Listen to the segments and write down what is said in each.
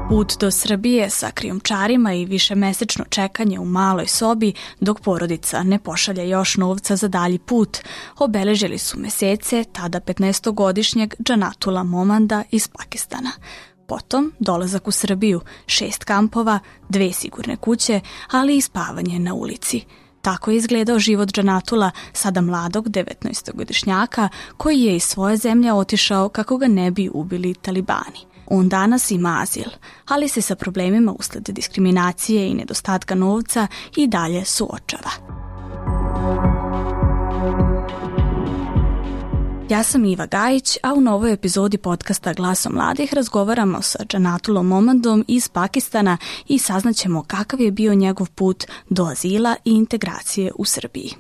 Put do Srbije sa krijumčarima i višemesečno čekanje u maloj sobi dok porodica ne pošalje još novca za dalji put obeležili su mesece tada 15-godišnjeg Džanatula Momanda iz Pakistana. Potom dolazak u Srbiju, 6 kampova, 2 sigurne kuće, ali i spavanje na ulici. Tako je izgledao život Džanatula, sada mladog 19-godišnjaka, koji je iz svoje zemlje otišao kako ga ne bi ubili talibani. On danas ima azil, ali se sa problemima usled diskriminacije i nedostatka novca i dalje suočava. Ja sam Iva Gajić, a u novoj epizodi podcasta Glasom mladih razgovaramo sa Džanatulom Momandom iz Pakistana i saznaćemo kakav je bio njegov put do azila i integracije u Srbiji.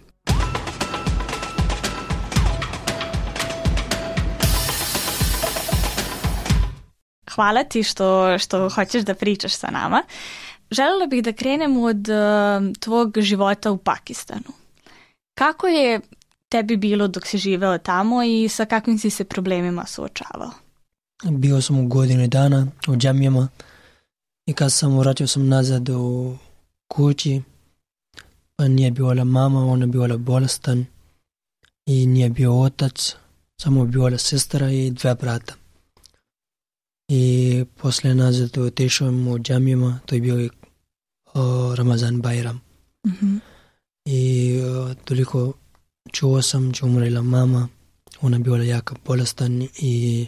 Hvala ti što hoćeš da pričaš sa nama. Želela bih da krenem od tvog života u Pakistanu. Kako je tebi bilo dok si živeo tamo i sa kakvim si se problemima suočavao? Bio sam u godinu dana u džamijama i kad sam vratio sam nazad u kući, pa nije bila mama, ona je bila bolestan i nije bio otac, samo bila sestra i 2 brata. I poslije nazad otišao u džamijama, to je bio Ramazan Bajram. Mm-hmm. I toliko čuo sam, će umrela mama, ona je bila jako bolestan i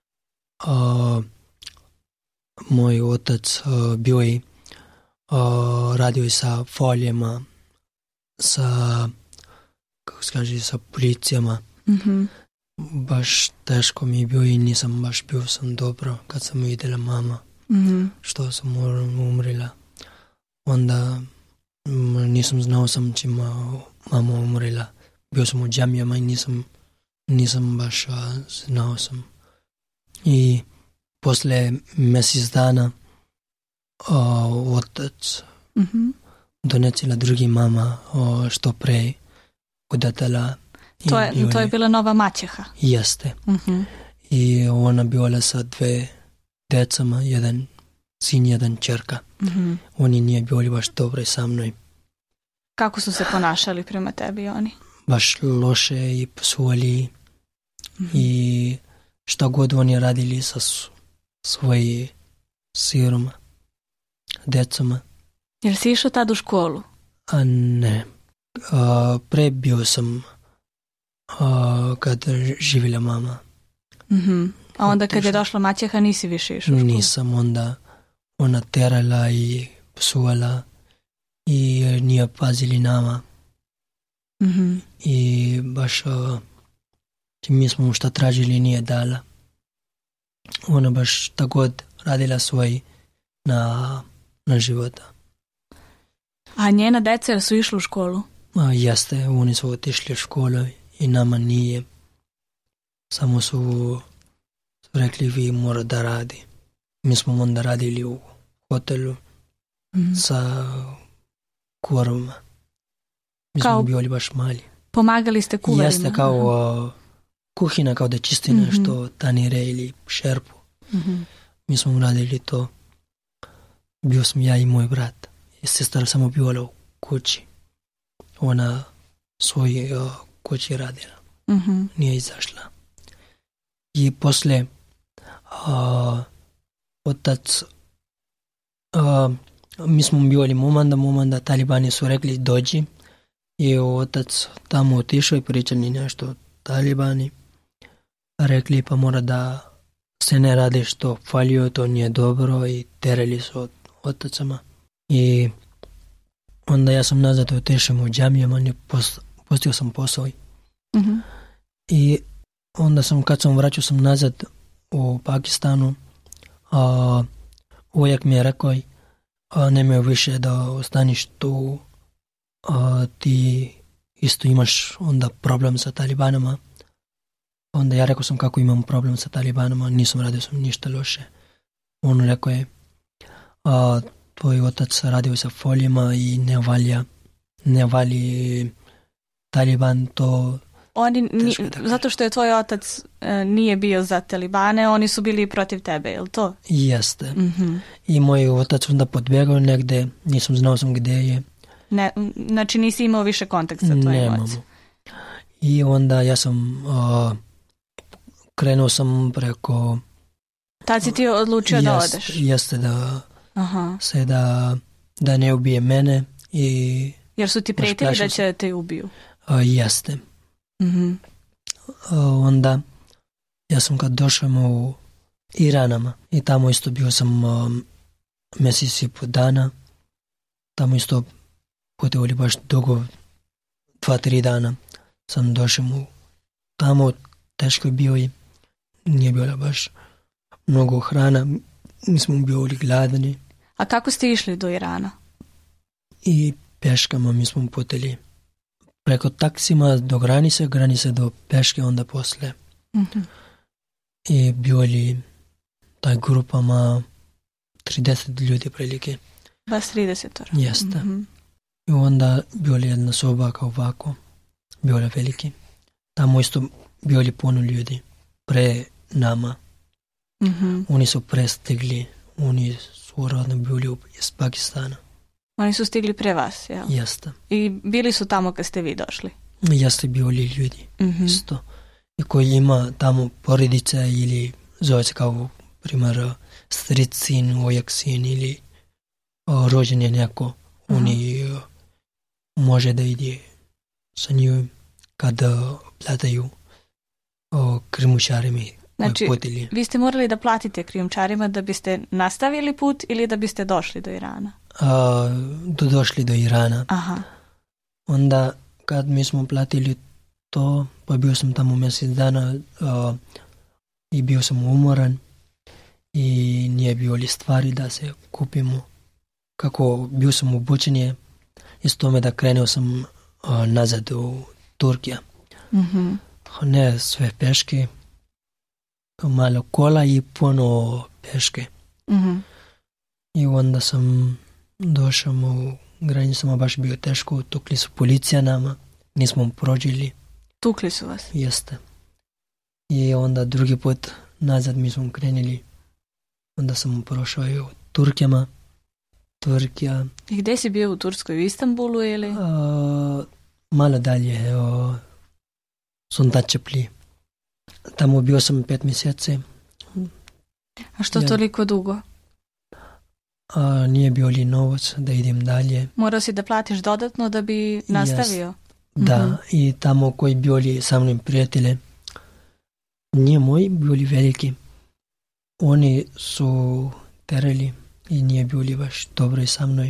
moj otac bio je radio je sa folijama, sa, kako se kaže, sa policijama. Mm-hmm. Baš teško mi je bio i nisam baš bio sam dobro kad sam vidjela mama, što sam umrela. Onda nisam znao sam će mama umrela. Bio sam u džamijama i nisam baš znao sam. I poslije mjesec dana otac donesila drugi mama što pre udatela. To je bila nova maćeha. Jeste. Uh-huh. I ona bila sa 2 decama, jedan sin, jedan čerka. Uh-huh. Oni nije bili baš dobri sa mnom. Kako su se ponašali prema tebi oni? Baš loše i psovali. I šta god oni radili sa svojim siroma, decama. Jer si išao tad u školu? A ne. Pre bio sam kad živjela mama. Mm-hmm. A onda kad je došla maćeha nisi više išao u školu? Nisam, onda ona terala i psuvala i nije pazili nama. Mm-hmm. I baš mi smo šta tražili nije dala. Ona baš tako god radila svoj na života. A njena deca su išli u školu? Jeste, oni su otišli u školu i nama nije. Samo su rekli vi mora da radi. Mi smo onda radili u hotelu sa kurovima. Mi smo bili baš mali. Pomagali ste kuvarima? Jeste kao kuhina, kao da čistina što tanire ili šerpu. Mi smo radili to. Bio sam ja i moj brat. I sestra samo bila u kući. Ona svoj kući radila. Nije izašla. I poslije otac mi smo bili Momanda, talibani su rekli dođi i otac tamo otišao i pričali nešto talibani. Rekli pa mora da se ne radi što falio, to nije dobro i terali su od otacama. I onda ja sam nazad otišao u džamijama i postio sam posao. I onda kad sam vraćao sam nazad u Pakistanu, uvijek mi je rekao nemoj više da ostaniš tu, ti isto imaš onda problem sa talibanama. Onda ja rekao sam kako imam problem sa talibanama, nisam radio sam ništa loše. On rekao je tvoj otac radio sa folijama i ne vali Taliban, to zato što je tvoj otac nije bio za talibane, oni su bili protiv tebe, je li to? Jeste. I moj otac onda podbjegao negde, nisam znao sam gdje je. Znači nisi imao više kontakt sa tvojim ocem? I onda ja sam krenuo sam preko... Tad si ti odlučio da odeš? Jeste, da ne ubije mene. Jer su ti prijetili da će te ubiju? Jeste. Onda ja sam kad došao u Iranama i tamo isto bio sam mjesec i pol dana. Tamo isto putovali baš dugo, 2-3 dana sam došao tamo, teško je bio i nije bilo baš mnogo hrana, mi smo bili gladni. A kako ste išli do Irana? I peškama mi smo putili preko taksima do granice do peške onda posle. I bili taj grupama 30 ljudi prilike. Vas 30? Jeste. I onda bili jedna soba kao ovako, bili veliki. Tamo isto bili puno ljudi pre nama. Oni su prestigli, oni su rodno bili iz Pakistana. Oni su stigli pre vas, jel? Jeste. I bili su tamo kad ste vi došli? Jeste bili ljudi, isto. I koji ima tamo porodice ili zove se kao, primjer, stric sin, ojak sin ili rođen je neko, oni može da ide sa njim kada plataju krijumčarima. Znači, vi ste morali da platite krijumčarima da biste nastavili put ili da biste došli do Irana? Došli do Irana. Onda kad mi smo platili to, pa bio sam tamo mjesec dana i bio sam umoran i nije bilo li stvari da se kupimo. Kako bio sam obučen i s tome da krenuo sam nazad u Turkija. Ne sve peške, malo kola i puno peške. I onda sam došao u granicama, baš bio teško, tukli su policija nama, nismo prođili. Tukli su vas? Jeste. I onda drugi put nazad mi smo krenuli, onda sam prošao i u Turkija. I gdje si bio u Turskoj, u Istanbulu ili? Malo dalje, Suntačepli. Tamo bio sam 5 mjeseci. A što toliko dugo? Nije bio li novac da idem dalje. Morao si da platiš dodatno da bi nastavio? Da, i tamo koji bili sa mnom prijatelje, nije moji bili veliki. Oni su terali i nije bili baš dobro i sa mnom.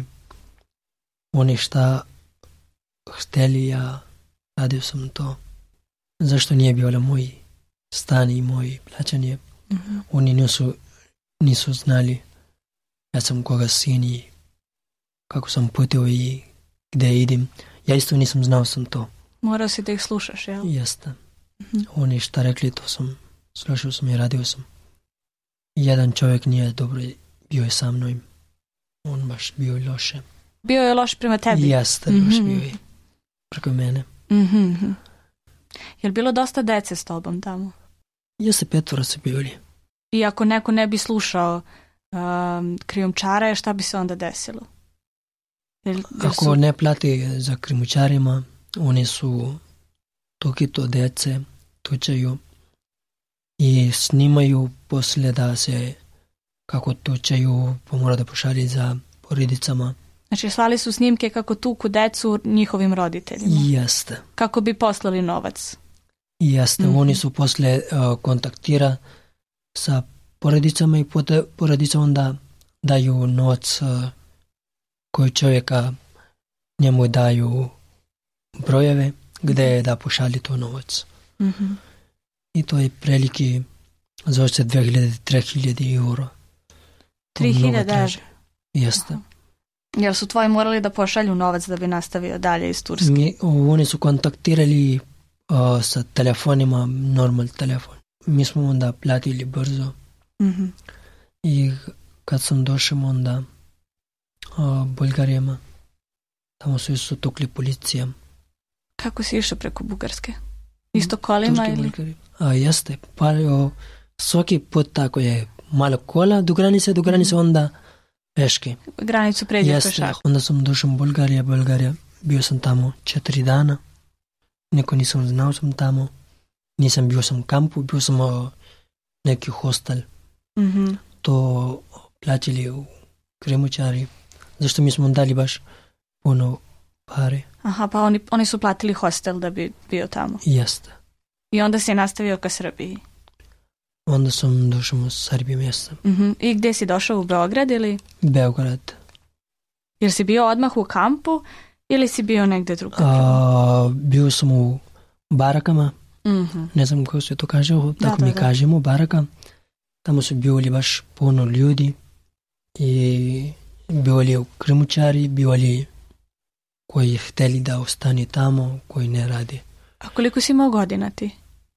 Oni šta hteli, ja radio sam to. Zašto nije bilo moj stan i moj plaćanje? Oni nisu znali ja sam koga sin i kako sam putio i gdje idem. Ja isto nisam znao sam to. Morao si da ih slušaš, jel? Jeste. Oni šta rekli, to sam slušao sam i radio sam. Jedan čovjek nije dobro bio je sa mnom. On baš bio i loše. Bio je loš prema tebi? Jeste, baš bio je preko mene. Je li bilo dosta dece s tobom tamo? Jeste, 5 su bili. I ako neko ne bi slušao krijumčare, šta bi se onda desilo? Ako ne plati za krijumčarima, oni su to dece tučaju i snimaju poslije da se kako tučaju, pomora da pošalje za porodicama. Znači slali su snimke kako tuku decu njihovim roditeljima? Jeste. Kako bi poslali novac? Jeste, oni su poslije kontaktira sa porodicama i porodica onda daju novac koji čovjeka njemu daju brojeve gdje da pošalje to novac. I to je prilike zove se 2000-3000 euro. 3000 €? Jeste. Jer su tvoji morali da pošalju novac da bi nastavio dalje iz Turske? Oni su kontaktirali sa telefonima, normal telefon. Mi smo onda platili brzo. I kad sam došao onda Bulgarijama, tamo su tukli policija. Kako si išao preko Bugarske? Isto kolima ili? Jeste, pa svaki put tako je malo kola do granice, onda peške. Granicu pređe pešak. Onda sam došao u Bulgarija, bio sam tamo 4 dana, niko nisam znao sam tamo, nisam bio sam u kampu, bio sam neki hostel, to plaćali u krimučari, zašto mi smo dali baš puno pare. Aha, pa oni su platili hostel da bi bio tamo. Jeste. I onda si nastavio ka Srbiji. Onda sam došao u Srbiju mjesta. I gdje si došao, u Beograd ili? Beograd. Jer si bio odmah u kampu ili si bio negdje drugdje? Bio sam u barakama, ne znam kako se to kaže, tako mi kažemo, baraka. Tamo su bili baš puno ljudi i bili krimučari, bili koji htjeli da ostane tamo, koji ne radi. A koliko si imao godina ti?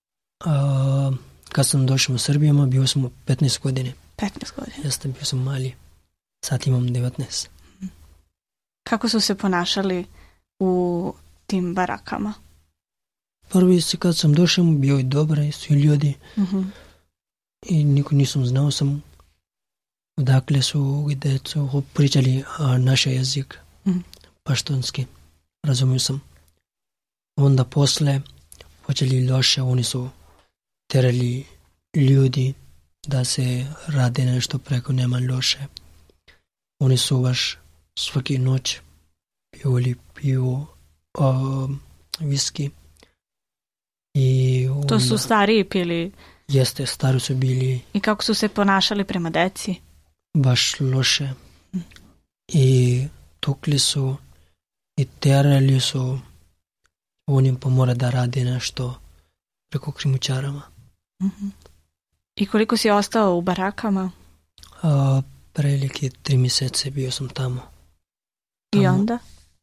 Kad sam došao u Srbiju, bio sam u 15 godine. 15 godina? Jeste, bio sam mali. Sad imam 19. Kako su se ponašali u tim barakama? Prvi se kad sam došao, bio i dobri, svi ljudi. I niko nisam znao sam odakle su, gdje su pričali naš jezik, paštunski. Razumio sam. Onda posle počeli loše, oni su terali ljudi da se radi nešto preko nema loše. Oni su baš svaki noć piju viski. I onda, to su stariji pili? Jeste, stari su bili. I kako su se ponašali prema deci? Baš loše. I tukli su i terali su. Oni pa mora da radi nešto preko krimučarama. I koliko si ostao u barakama? Prilike 3 mjesece bio sam tamo. I onda?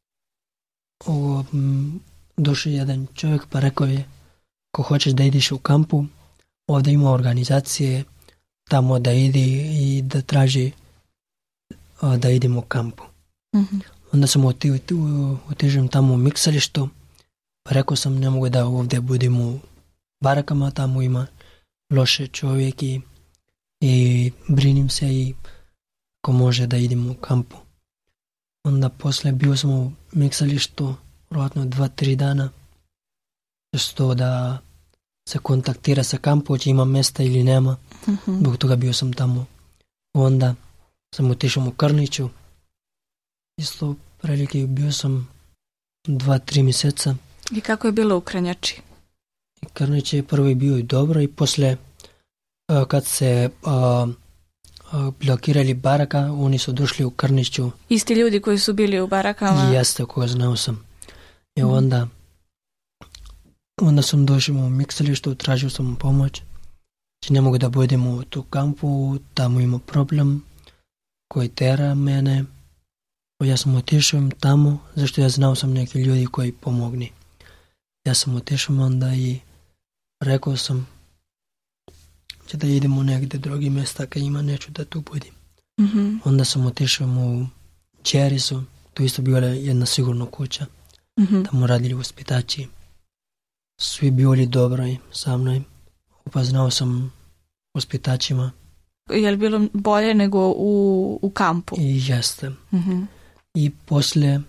Došao jedan čovjek pa rekao je, ko hoćeš da ideš u kampu, ovdje ima organizacije tamo da idi i da traži da idemo u kampu. Onda sam otišao tamo u miksalištu, pa rekao sam ne mogu da ovdje budemo u barakama, tamo ima loše čovjek i brinim se i ko može da idemo u kampu. Onda posle bio sam u miksalištu vjerojatno 2-3 dana što da se kontaktira sa kampom, če ima mjesta ili nema. Zbog toga bio sam tamo. Onda sam otišao u Krniću. Isto prilike bio sam 2-3 mjeseca. I kako je bilo u Krnjači? Krnić je prvi bio i dobro i posle kad se blokirali baraka, oni su došli u Krniću. Isti ljudi koji su bili u barakama? Jeste, koga znao sam. I onda sam došao u miksalištu, tražio sam pomoć. Če ne mogu da budem u tu kampu, tamo ima problem koji tera mene. Ja sam otišao tamo, zašto ja znao sam neki ljudi koji pomogni. Ja sam otišao onda i rekao sam če da idemo negdje drugi mjesta, kad ima neću da tu budem. Onda sam otišao u Čerisu, tu isto bila jedna sigurna kuća. Tamo radili uspitači. Svi bili dobri sa mnom. Upoznao sam uspitačima. Je li bilo bolje nego u kampu? I jeste. I posle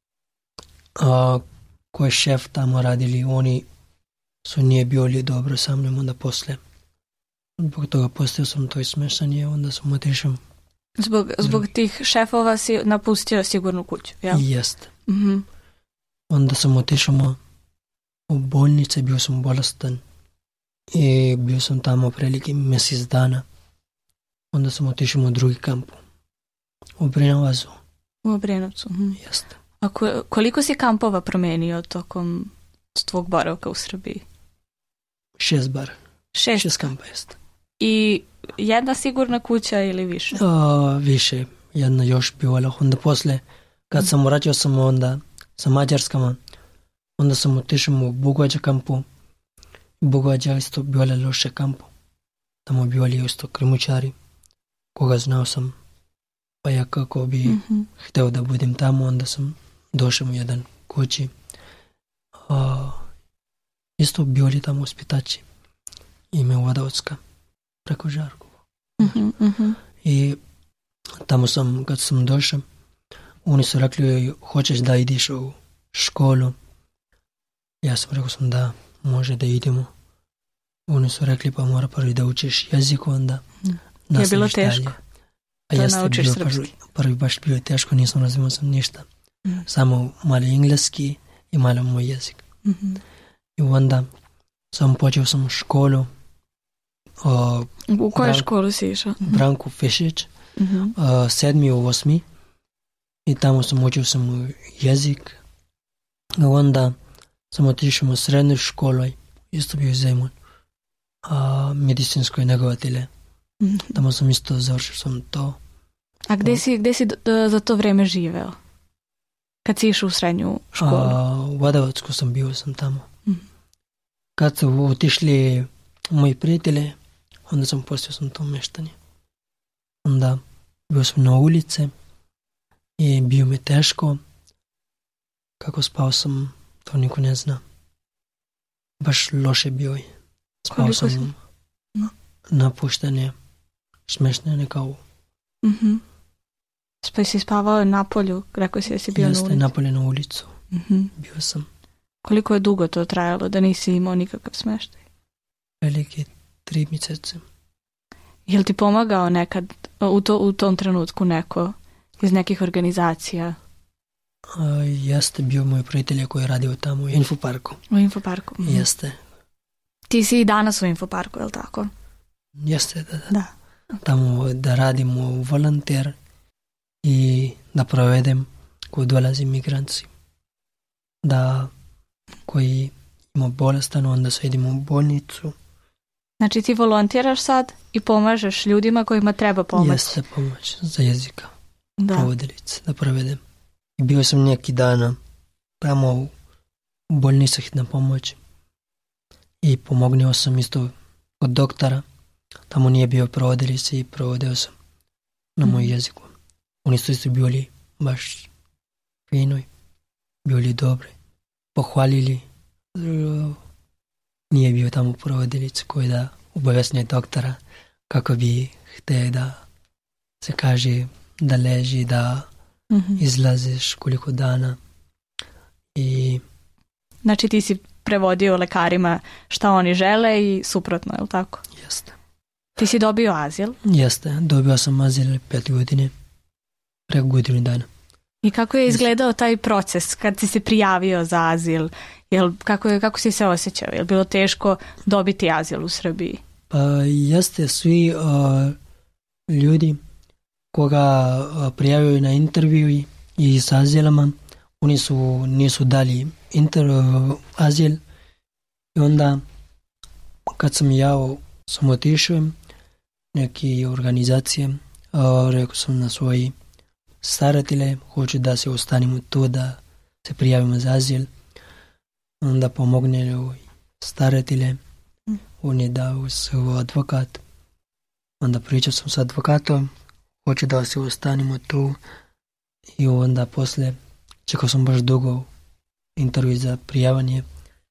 koji šef tamo radili, oni su nije bili dobro sa mnom, onda posle. Zbog toga postao sam to smešanje, onda sam otišao. Zbog tih šefova si napustio sigurnu kuću, jel? Jeste. Onda sam otišao u bolnice, bio sam bolestan i bio sam tamo prilike mjesec dana. Onda sam otišao u drugi kamp, u Brenovazu. U Brenovcu. Jeste. A koliko si kampova promenio tokom tvog boravka u Srbiji? 6 bar. 6 kampa jeste. I jedna sigurna kuća ili više? Više, jedna još bila. Onda posle, kad sam vraćao sam onda sa Mađarskama, onda sam otišao u Bugođa kampu. Bugođa isto bila loše kampu. Tamo bili isto krimučari, koga znao sam. Pa ja kako bi htio da budem tamo, onda sam došao u jedan kući. isto bili tamo uspitači ime Vodovska preko Žarkova. I tamo kad sam došao, oni su rekli, hoćeš da ideš u školu? Ja sam rekao da može da idemo. Oni su rekli pa mora prvi da učiš jezik, onda je bilo teško da naučiš srpski? Prvi baš bio teško, nisam razumio sam ništa. Samo malo engleski i malo moj jezik. I onda počeo sam školu. U koju školu si išao? Branko Fišić, 7. u 8. I tamo sam učio sam jezik. I onda sam otišao u srednju školu, isto bio Zemun, medicinskoj negovatelje. Tamo sam isto završio sam to. A gde si za to vreme živeo? Kad si išao u srednju školu? U Vodovacku sam bio sam tamo. Kad su otišli moji prijatelji, onda sam postao sam to meštanje. Onda bio sam na ulici i bio mi teško. Kako spao sam, to niko ne zna. Baš loše bio je. Spao sam napuštanje, smještanje kao... Pa si spavao na polju, rekao si da si bio na ulici? Jeste, napolje na ulicu. Bio sam. Koliko je dugo to trajalo da nisi imao nikakav smještaj? Veliki 3 mjesece. Je li ti pomagao nekad u tom trenutku neko iz nekih organizacija? Jeste bio moj prijatelj koji je radio tamo u Infoparku. U Infoparku? Jeste. Ti si i danas u Infoparku, je li tako? Jeste, da. Tamo da radimo volonter i da provedem koji dolazi migranci. Da koji ima bolestan, onda se idemo u bolnicu. Znači ti volontiraš sad i pomažeš ljudima kojima treba pomoć? Jeste pomoć za jezika. Provodilice, da provedem. I bio sam neki dana tamo u bolnici hitna pomoć i pomognio sam isto od doktora. Tamo nije bio provodilice i provodio sam na moj jeziku. Oni su isto bili baš finoj, bili dobri, pohvalili. Nije bio tamo provodilice koji da obavesnije doktora kako bi htio da se kaže da leži, da izlaziš koliko dana. I... Znači ti si prevodio lekarima šta oni žele i suprotno, je li tako? Jeste. Ti si dobio azil? Jeste, dobio sam azil 5 godine, preko godinu dana. I kako je izgledao taj proces kad si se prijavio za azil? Kako si se osjećao? Je li bilo teško dobiti azil u Srbiji? Pa jeste, svi ljudi koga prijavio na intervju i s azilama, oni nisu dali azil. I onda kad sam otišao neke organizacije, rekao sam na svoji staratelje, hoću da se ostanimo tu, da se prijavimo za azil. Onda pomogne staratelje, on je dao svoj advokat. Onda pričao sam s advokatom, hoću da se ostanimo tu. I onda posle čekao sam baš dugo intervju za prijavanje.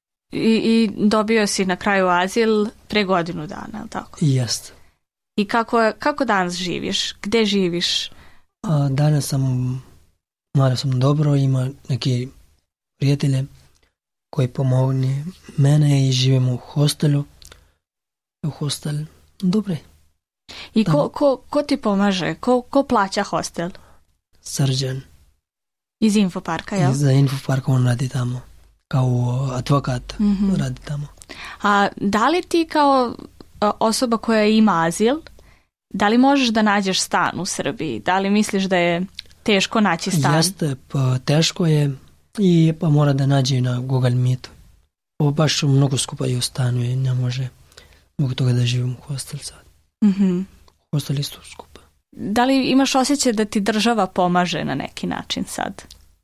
I dobio si na kraju azil pre godinu dana, je li tako? Jeste. I kako danas živiš? Gde živiš? Danas malo sam dobro, ima neki prijatelje koji pomogne mene i živimo u hostelu. U hostel, dobre. I ko ti pomaže? Ko plaća hostel? Srđan. Iz Infoparka, jel? Iz Infoparka on radi tamo. Kao advokat radi tamo. A da li ti kao osoba koja ima azil, da li možeš da nađeš stan u Srbiji? Da li misliš da je teško naći stan? Jeste, pa teško je i pa mora da nađe na Google Meetu. Ovo baš mnogo skupa i u stanu i ne može zbog toga da živim u hostel sad. Hostel isto skupa. Da li imaš osjećaj da ti država pomaže na neki način sad?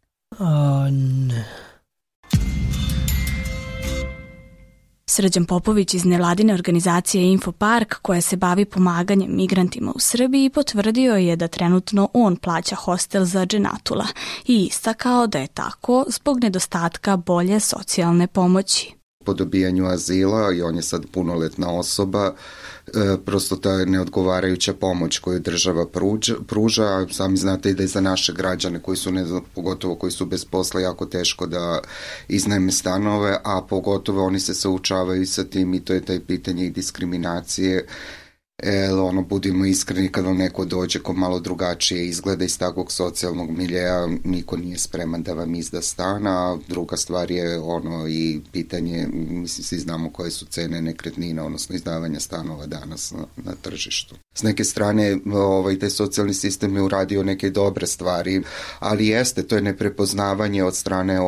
Ne. Srđan Popović iz nevladine organizacije Infopark, koja se bavi pomaganjem migrantima u Srbiji, potvrdio je da trenutno on plaća hostel za Dženatula i istakao da je tako zbog nedostatka bolje socijalne pomoći. po dobijanju azila i on je sad punoletna osoba. Prosto ta neodgovarajuća pomoć koju država pruža, sami znate i da je za naše građane koji su, pogotovo koji su bez posla, jako teško da iznajme stanove, a pogotovo oni se suočavaju sa tim i to je taj pitanje i diskriminacije. Budimo iskreni, kada neko dođe ko malo drugačije izgleda iz takvog socijalnog miljeja, niko nije spreman da vam izda stan, a druga stvar je i pitanje, mislim, svi znamo koje su cene nekretnina, odnosno izdavanja stanova danas na tržištu. S neke strane, taj socijalni sistem je uradio neke dobre stvari, ali to je neprepoznavanje od strane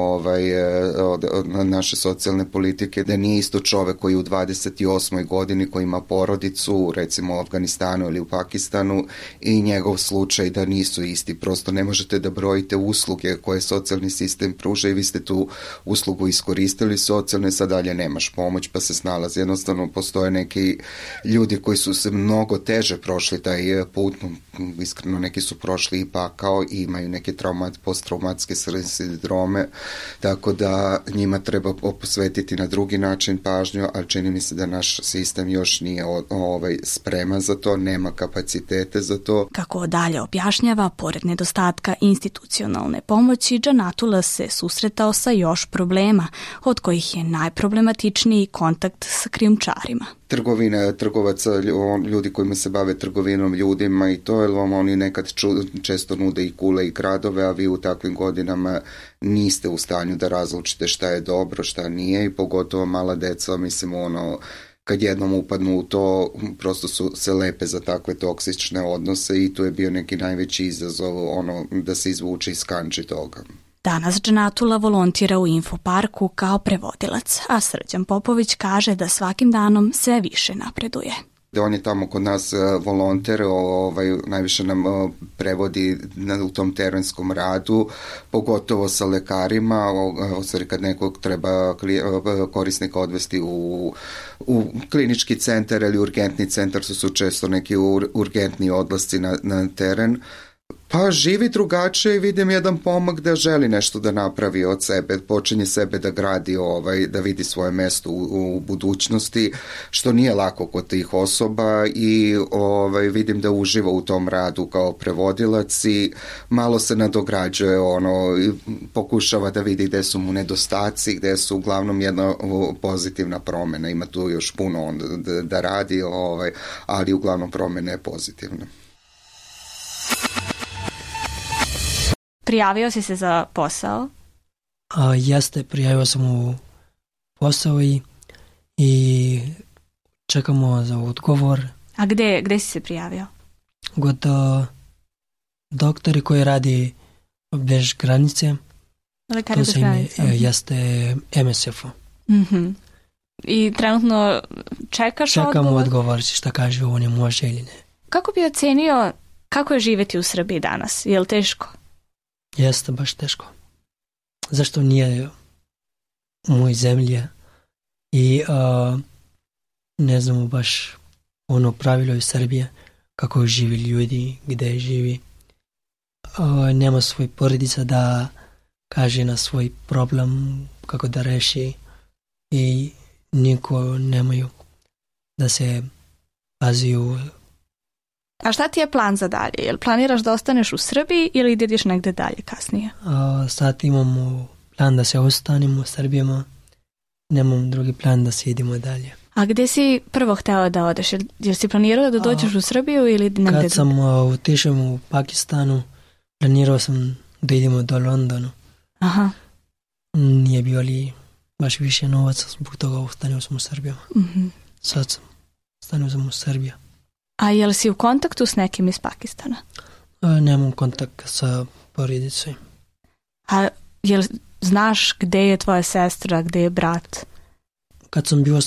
od naše socijalne politike, da nije isto čovek koji u 28. godini koji ima porodicu, recimo u Afganistanu ili u Pakistanu, i njegov slučaj da nisu isti. Prosto ne možete da brojite usluge koje socijalni sistem pruža i vi ste tu uslugu iskoristili socijalno i sad dalje nemaš pomoć pa se snalazi. Jednostavno postoje neki ljudi koji su se mnogo teže prošli taj put, iskreno neki su prošli i pakao i imaju neke posttraumatske sindrome, tako da njima treba posvetiti na drugi način pažnju, ali čini mi se da naš sistem još nije spreman za to, nema kapacitete za to. Kako dalje objašnjava, pored nedostatka institucionalne pomoći, Džanatullah se susretao sa još problema, od kojih je najproblematičniji kontakt sa krijumčarima. Trgovina trgovaca, ljudi kojima se bave trgovinom ljudima i to, jer vam oni nekad često nude i kule i gradove, a vi u takvim godinama niste u stanju da razlučite šta je dobro, šta nije, i pogotovo mala deca, mislim, kad jednom upadnu u to, prosto su se lepe za takve toksične odnose i tu je bio neki najveći izazov da se izvuče iz kanči toga. Danas Džanatullah volontira u Infoparku kao prevodilac, a Srđan Popović kaže da svakim danom sve više napreduje. On je tamo kod nas volonter, najviše nam prevodi u tom terenskom radu, pogotovo sa lekarima, kad nekog treba korisnika odvesti u klinički centar ili urgentni centar, su često neki urgentni odlasci na teren. Pa živi drugačije i vidim jedan pomak da želi nešto da napravi od sebe, počinje sebe da gradi, da vidi svoje mesto u budućnosti, što nije lako kod tih osoba, i vidim da uživa u tom radu kao prevodilac i malo se nadograđuje, pokušava da vidi gde su mu nedostaci, gde su uglavnom jedna pozitivna promena. Ima tu još puno da radi, ali uglavnom promena je pozitivna. Prijavio si se za posao? Jeste, prijavio sam u posao i čekamo za odgovor. A gde si se prijavio? Kod doktori koji radi bez granice. Lekari bez granice. Jeste MSF-u. Mm-hmm. I trenutno čekaš odgovor? Čekamo odgovor, šta kaže on je može ili ne. Kako bi ocenio kako je živjeti u Srbiji danas? Je li teško? Jeste baš teško. Zašto nije u mojoj zemlji i ne znamo baš pravilo iz Srbije kako živi ljudi, gdje živi. Nema svoj porodica da kaže na svoj problem kako da reši i niko nemaju da se paziju. A šta ti je plan za dalje? Jel planiraš da ostaneš u Srbiji ili ideš negdje dalje kasnije? Sad imamo plan da se ostanemo u Srbijama. Nemam drugi plan da se idemo dalje. A gdje si prvo hteo da odeš? Jel si planirao da dođeš u Srbiju ili negdje? Kad sam otišao u Pakistanu, planirao sam da idemo do Londonu. Aha. Nije bio li baš više novaca, zbog toga ostanio sam u Srbijama. Mm-hmm. Sad sam ostanio sam u Srbiji. A jel si u kontaktu s nekim iz Pakistana? Nemam kontakt sa porodicom. A jel znaš gde je tvoja sestra, gde je brat? Kad sam bio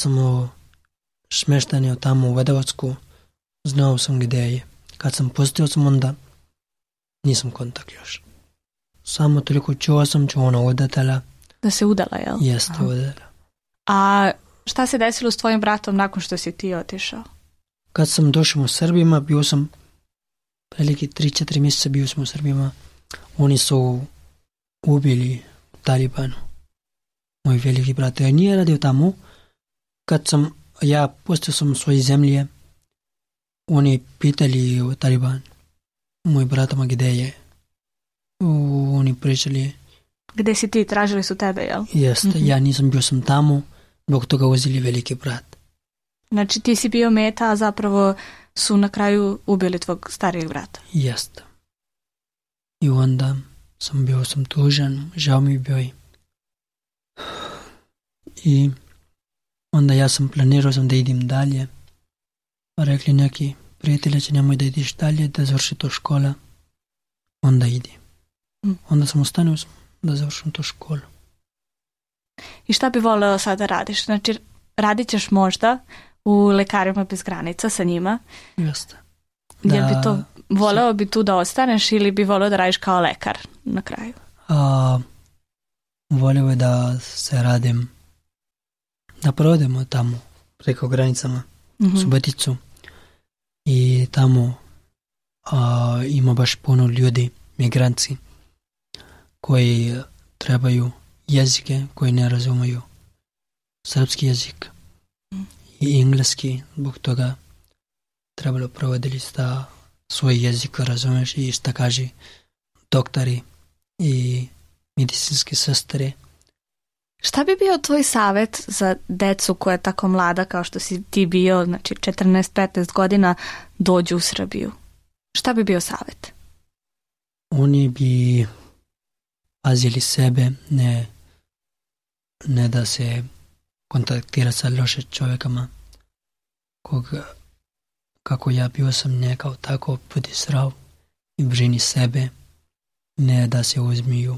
smješten tamo u Vedovacku, znao sam gde je. Kad sam postao sam onda, nisam kontakt još. Samo toliko čuo ona udala. Da se udala, jel? Jeste, udala. A šta se desilo s tvojim bratom nakon što si ti otišao? Kad sam došao u Srbijama, bio sam veliki 3-4 mjeseca bio sam u Srbijama. Oni su ubili Talibanu. moj veliki brat. Nije radio tamo. Kad ja postao sam u svojoj zemlji, oni pitali u Taliban, moj bratama gdje je. Oni pričali. Gdje si ti, tražili su tebe, jel? Jeste, ja nisam bio sam tamo, zbog toga uzeli veliki brat. Znači ti si bio meta, a zapravo su na kraju ubili tvog starijeg brata. Jeste. I onda sam tužan, žao mi bio i onda ja sam planirao da idem dalje. Pa rekli neki prijatelji će nemoj da ideš dalje, da završi to škola. Onda idi. Onda sam ostanio da završim to školu. I šta bi voleo sada radiš? Znači radit ćeš možda u Lekarima bez granica sa njima. Jeste. Jel bi to, voleo bi tu da ostaneš ili bi voleo da radiš kao lekar na kraju? Voleo je da se radim, da provodimo tamo preko granicama Suboticu i tamo ima baš puno ljudi, migranci koji trebaju jezike koji ne razumiju srpski jezik i engleski, zbog toga trebalo provoditi da svoj jezik razumeš i šta kaže doktori i medicinske sestre. Šta bi bio tvoj savjet za decu koja je tako mlada kao što si ti bio, znači 14-15 godina, dođu u Srbiju? Šta bi bio savjet? Oni bi pazili sebe, ne da se kontaktira sa loše čovjekama. Kako ja bio sam nekao tako, budi zdrav i brini sebe, ne da se uzmiju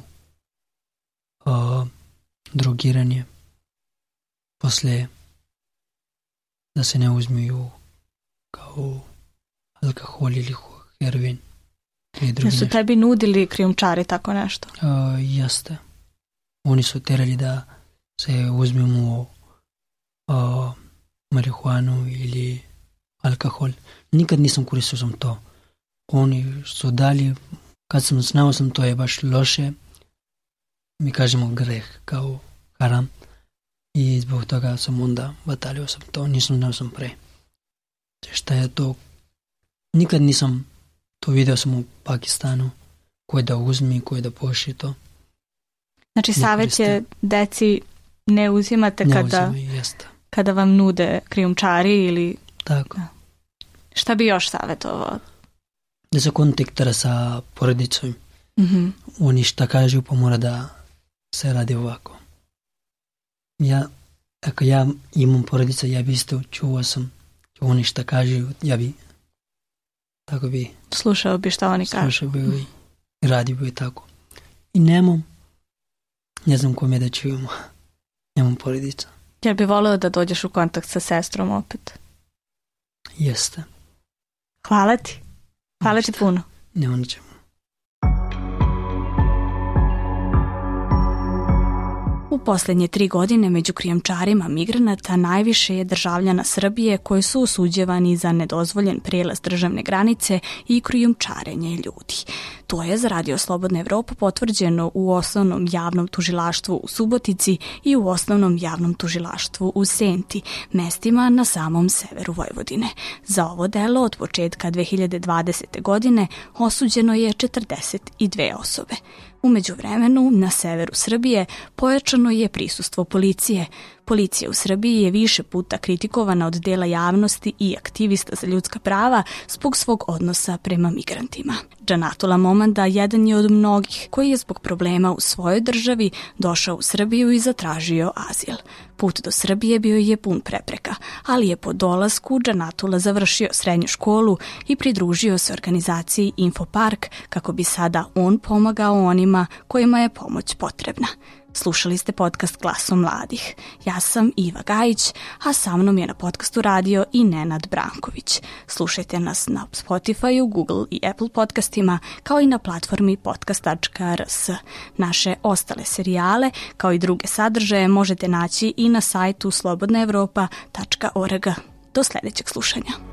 drogiranje, poslije da se ne uzmiju kao alkohol ili heroin. Da su tebi nudili krijumčari tako nešto? Jeste. Oni su terali da se uzmemo marihuanu ili alkohol. Nikad nisam koristio sam to. Oni su dali, kad sam znao sam to je baš loše, mi kažemo greh, kao haram. I zbog toga sam onda batalio sam to, nisam znao sam pre. Šta je to? Nikad nisam to vidio sam u Pakistanu, koje da uzmi, koje da poši to. Znači savjet je deci ne uzimate kada vam nude krijumčari ili... Tako. Da. Šta bi još savjetovao? Da se kontaktira sa porodicom. Oni šta kažu pa mora da se radi ovako. Ako ja imam porodica, ja bi isto čuo sam oni šta kažu, ja bi tako bi slušao bi šta oni kažu. Slušao bi i radio bi tako. I ne znam kome da čujemo. Nemam porodica. Ja bi volio da dođeš u kontakt sa sestrom opet. Jeste. Hvala ti. Hvala ti puno. Nema na čemu. U posljednje 3 godine među krijumčarima migranata najviše je državljana Srbije koji su osuđivani za nedozvoljen prijelaz državne granice i krijumčarenje ljudi. To je za Radio Slobodna Evropa potvrđeno u Osnovnom javnom tužilaštvu u Subotici i u Osnovnom javnom tužilaštvu u Senti, mestima na samom severu Vojvodine. Za ovo delo od početka 2020. godine osuđeno je 42 osobe. U međuvremenu, na severu Srbije pojačano je prisustvo policije. Policija u Srbiji je više puta kritikovana od dela javnosti i aktivista za ljudska prava zbog svog odnosa prema migrantima. Džanatula Momanda jedan je od mnogih koji je zbog problema u svojoj državi došao u Srbiju i zatražio azil. Put do Srbije bio je pun prepreka, ali je po dolasku Džanatula završio srednju školu i pridružio se organizaciji Infopark kako bi sada on pomagao onima kojima je pomoć potrebna. Slušali ste podcast Glasom mladih. Ja sam Iva Gajić, a sa mnom je na podcastu radio i Nenad Branković. Slušajte nas na Spotify, Google i Apple podcastima, kao i na platformi podcast.rs. Naše ostale serijale, kao i druge sadržaje, možete naći i na sajtu slobodnaevropa.org. Do sljedećeg slušanja.